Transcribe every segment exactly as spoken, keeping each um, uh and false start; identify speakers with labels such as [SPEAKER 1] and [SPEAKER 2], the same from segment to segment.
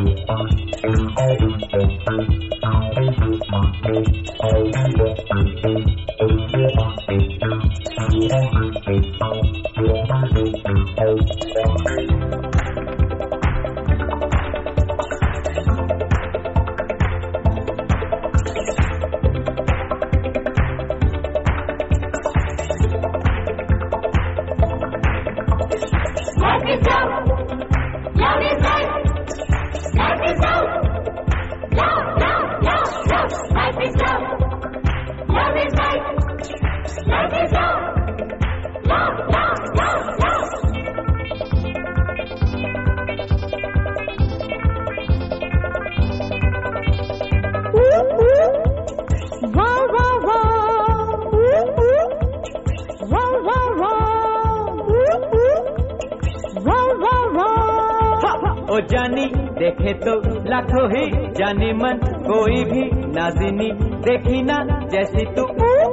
[SPEAKER 1] ओ जानी देखे तो लाखों ही जाने मन, कोई भी नाज़िनी देखी ना जैसी तू।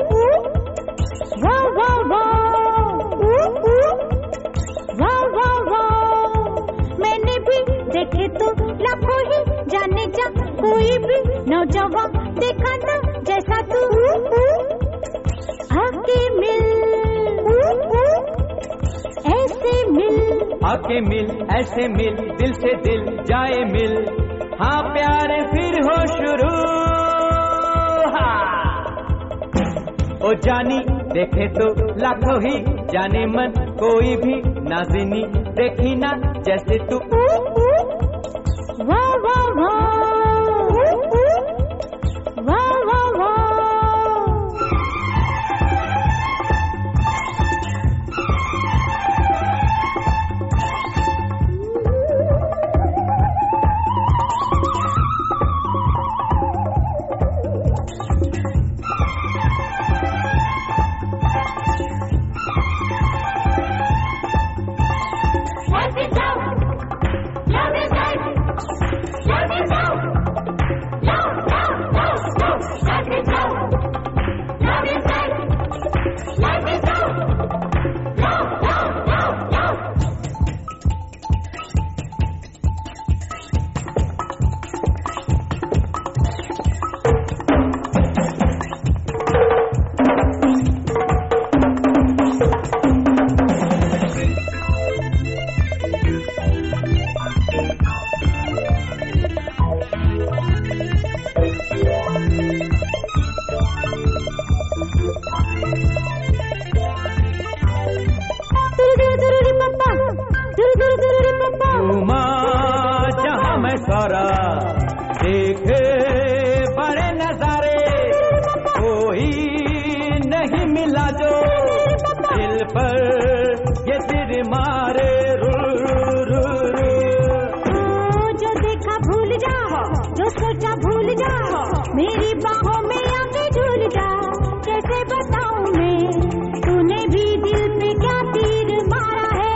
[SPEAKER 2] वाह वाह वाह वाह वाह, मैंने भी देखे तो लाखों ही जाने जा, कोई भी नौजवान देखा ना जैसा तू। आके मिल ऐसे मिल,
[SPEAKER 1] आके मिल ऐसे मिल, दिल से दिल जाए मिल, हाँ प्यार फिर हो शुरू। हाँ ओ जानी देखे तो लाखों ही जाने मन, कोई भी नाज़िनी देखी ना जैसे तू।
[SPEAKER 2] वाह वाह वाह वाह वाह वाह।
[SPEAKER 1] जहाँ मैं सारा देखे बड़े नजारे, कोई नहीं मिला जो दिल पर ये सिर मारे। रू रू रू
[SPEAKER 2] जो देखा भूल जा, जो सोचा भूल जा, मेरी बाहों में आके झूल जा। कैसे बताऊं मैं, तूने भी दिल पे क्या तीर मारा है।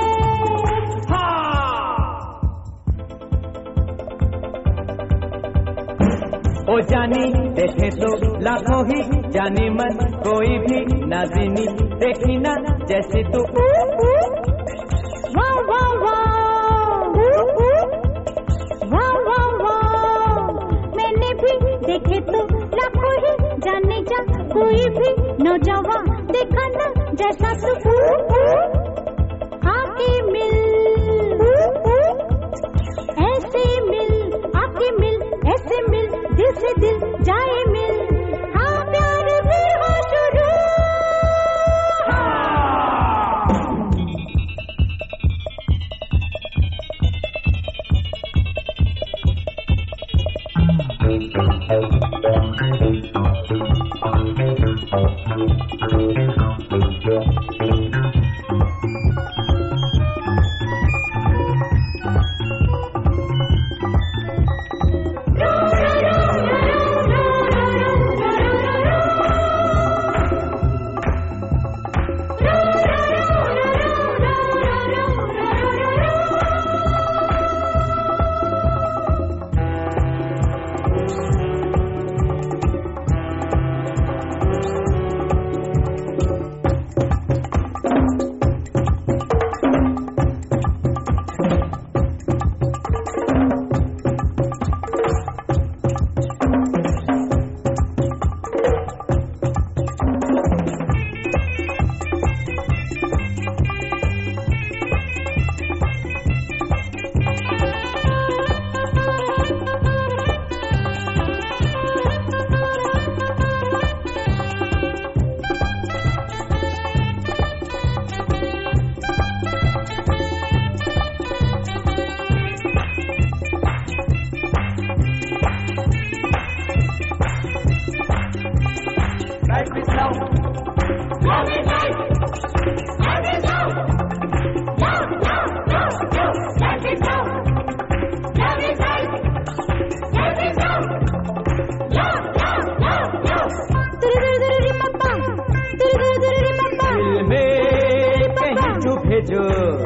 [SPEAKER 1] ओ जानी देखे तो लाखों ही जाने मन, कोई भी नाज़िनी देखी ना जैसे तू।
[SPEAKER 2] वाह वाह वाह वाह वाह वाह, मैंने भी देखे तो लाखों ही जाने जा, कोई भी नौजवान देखा ना जैसा तू। आके मिल ऐसे मिल, आके मिल ऐसे मिल, दिल से दिल जाए मिल, हाँ प्यार फिर हो शुरू।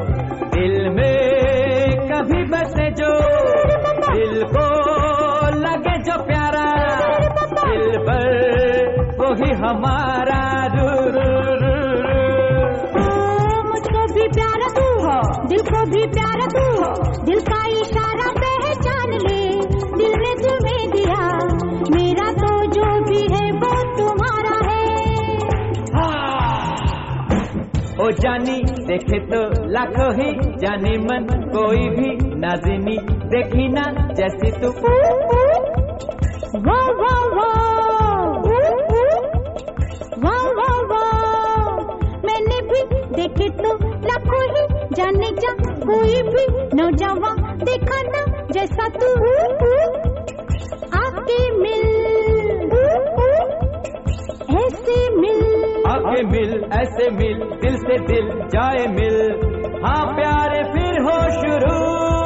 [SPEAKER 1] दिल में कभी बसे जो, दिल को लगे जो प्यारा, दिल पर वही हमारा। रू रू रू रू।
[SPEAKER 2] मुझको भी प्यारा तू हो, दिल को भी प्यारा तू हो, दिल का इशारा पहचान ले, दिल ने तुम्हें दिया, मेरा तो जो भी है वो तुम्हारा है।
[SPEAKER 1] ओ जानी देखे तो लाखों ही जानी मन, कोई भी नाज़िनी देखी ना जैसी तू।
[SPEAKER 2] वाह वाह वाह, वाह वाह वाह, मैंने भी देखे तो लाखों ही जाने जा, कोई भी नौजवान देखा ना जैसा तू। आके मिल ऐसे मिल,
[SPEAKER 1] आके मिल ऐसे मिल, दिल से दिल जाए मिल, हाँ प्यारे फिर हो शुरू।